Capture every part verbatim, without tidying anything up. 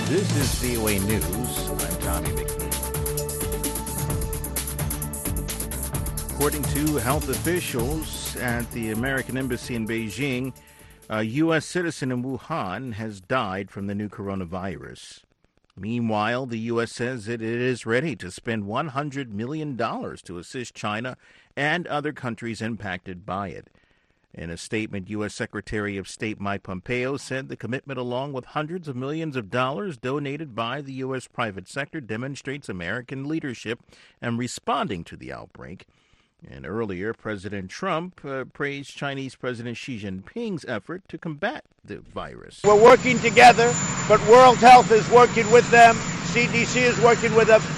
This is V O A News. I'm Tommy McNeil. According to health officials at the American Embassy in Beijing, a U S citizen in Wuhan has died from the new coronavirus. Meanwhile, the U S says that it is ready to spend one hundred million dollars to assist China and other countries impacted by it. In a statement, U S Secretary of State Mike Pompeo said the commitment, along with hundreds of millions of dollars donated by the U S private sector, demonstrates American leadership in responding to the outbreak. And earlier, President Trump uh, praised Chinese President Xi Jinping's effort to combat the virus. We're working together, but World Health is working with them. C D C is working with them.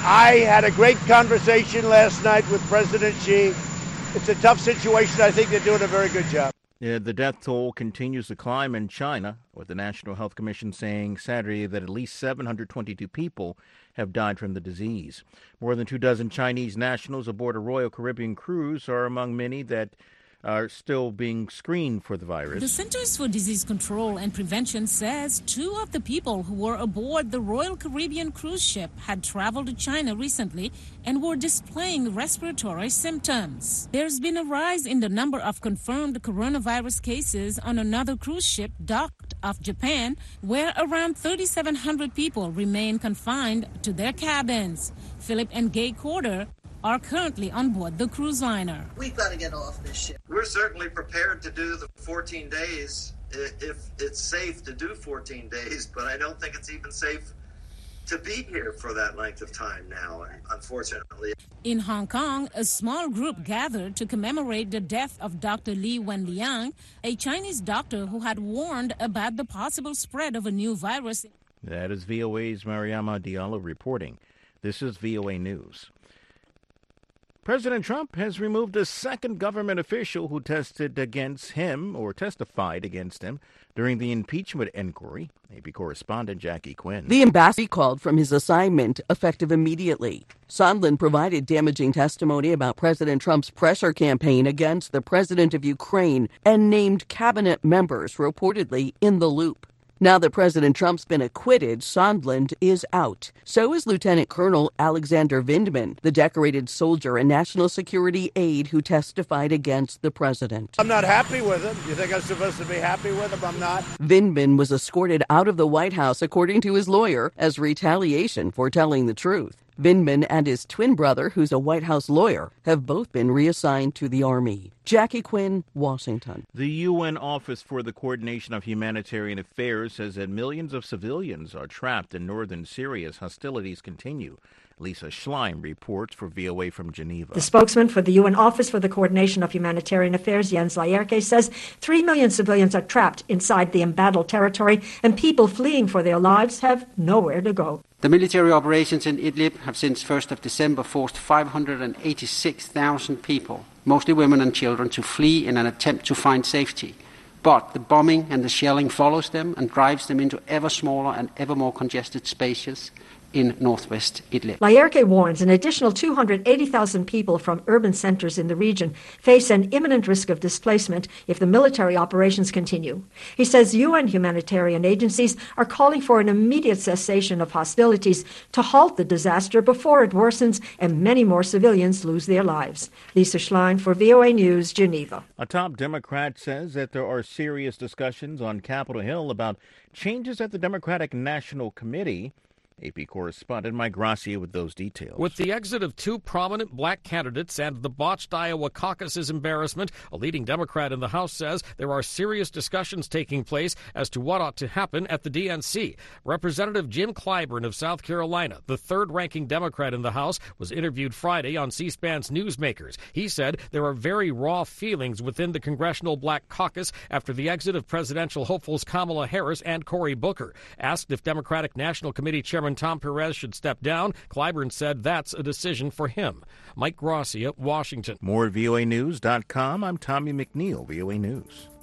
I had a great conversation last night with President Xi. It's a tough situation. I think they're doing a very good job. Yeah, the death toll continues to climb in China, with the National Health Commission saying Saturday that at least seven hundred twenty-two people have died from the disease. More than two dozen Chinese nationals aboard a Royal Caribbean cruise are among many that are still being screened for the virus. The Centers for Disease Control and Prevention says two of the people who were aboard the Royal Caribbean cruise ship had traveled to China recently and were displaying respiratory symptoms. There's been a rise in the number of confirmed coronavirus cases on another cruise ship docked off Japan, where around thirty-seven hundred people remain confined to their cabins. Philip and Gay Corder are currently on board the cruise liner. We've got to get off this ship. We're certainly prepared to do the fourteen days if it's safe to do fourteen days, but I don't think it's even safe to be here for that length of time now, unfortunately. In Hong Kong, a small group gathered to commemorate the death of Doctor Li Wenliang, a Chinese doctor who had warned about the possible spread of a new virus. That is V O A's Mariama Diallo reporting. This is V O A News. President Trump has removed a second government official who tested against him or testified against him during the impeachment inquiry. A P correspondent Jackie Quinn. The embassy called from his assignment effective immediately. Sondland provided damaging testimony about President Trump's pressure campaign against the president of Ukraine and named cabinet members reportedly in the loop. Now that President Trump's been acquitted, Sondland is out. So is Lieutenant Colonel Alexander Vindman, the decorated soldier and national security aide who testified against the president. I'm not happy with him. You think I'm supposed to be happy with him? I'm not. Vindman was escorted out of the White House, according to his lawyer, as retaliation for telling the truth. Vindman and his twin brother, who's a White House lawyer, have both been reassigned to the Army. Jackie Quinn, Washington. The U N Office for the Coordination of Humanitarian Affairs says that millions of civilians are trapped in northern Syria as hostilities continue. Lisa Schlein reports for V O A from Geneva. The spokesman for the U N Office for the Coordination of Humanitarian Affairs, Jens Laerke, says three million civilians are trapped inside the embattled territory, and people fleeing for their lives have nowhere to go. The military operations in Idlib have since first of December forced five hundred eighty-six thousand people, mostly women and children, to flee in an attempt to find safety. But the bombing and the shelling follows them and drives them into ever smaller and ever more congested spaces in northwest Idlib. Laerke warns an additional two hundred eighty thousand people from urban centers in the region face an imminent risk of displacement if the military operations continue. He says U N humanitarian agencies are calling for an immediate cessation of hostilities to halt the disaster before it worsens and many more civilians lose their lives. Lisa Schlein for V O A News, Geneva. A top Democrat says that there are serious discussions on Capitol Hill about changes at the Democratic National Committee. A P correspondent Mike Gracia with those details. With the exit of two prominent black candidates and the botched Iowa caucus's embarrassment, a leading Democrat in the House says there are serious discussions taking place as to what ought to happen at the D N C. Representative Jim Clyburn of South Carolina, the third-ranking Democrat in the House, was interviewed Friday on C-SPAN's Newsmakers. He said there are very raw feelings within the Congressional Black Caucus after the exit of presidential hopefuls Kamala Harris and Cory Booker. Asked if Democratic National Committee Chairman Tom Perez should step down, Clyburn said that's a decision for him. Mike Gracia, Washington. More at V O A News dot com. I'm Tommy McNeil, V O A News.